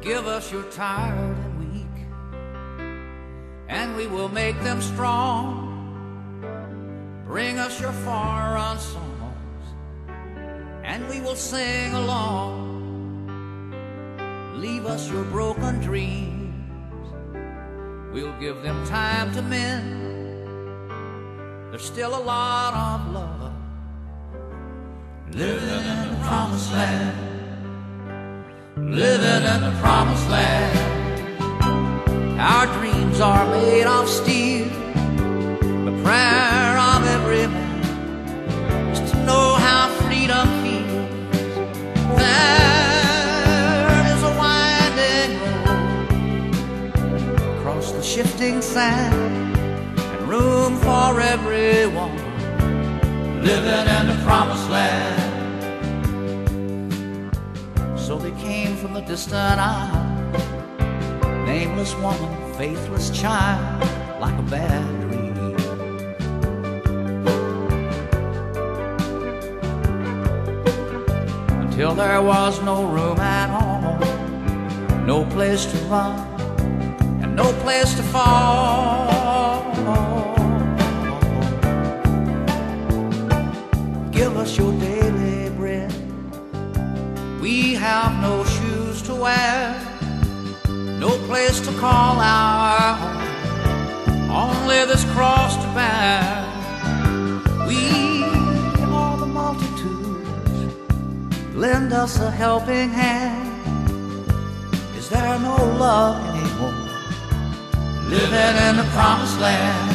Give us your tired and weak, and we will make them strong. Bring us your far-run songs, and we will sing along. Leave us your broken dreams, we'll give them time to mend. There's still a lot of love living in the promised land. Living in the promised land. Our dreams are made of steel. The prayer of every man is to know how freedom feels. There is a winding road across the shifting sand, and room for everyone living in the promised land. So they came from the distant isle, nameless woman, faithless child, like a bad dream. Until there was no room at all, no place to run, and no place to fall. Give us your daily bread. We have no shoes to wear, no place to call our home, only this cross to bear. We are the multitudes, lend us a helping hand. Is there no love anymore living in the promised land?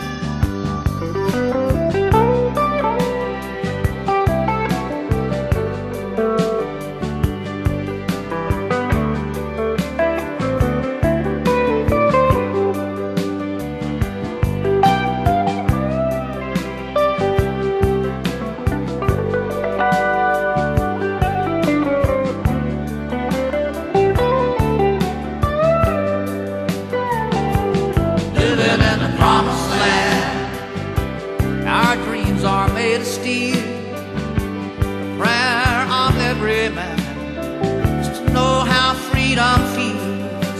Our dreams are made of steel. The prayer of every man is to know how freedom feels.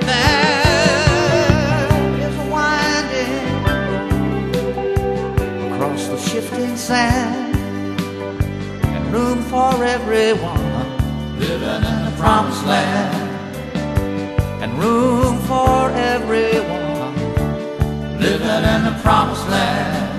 There is a winding road across the shifting sand, and room for everyone living in the promised land. And room for everyone living in the promised land.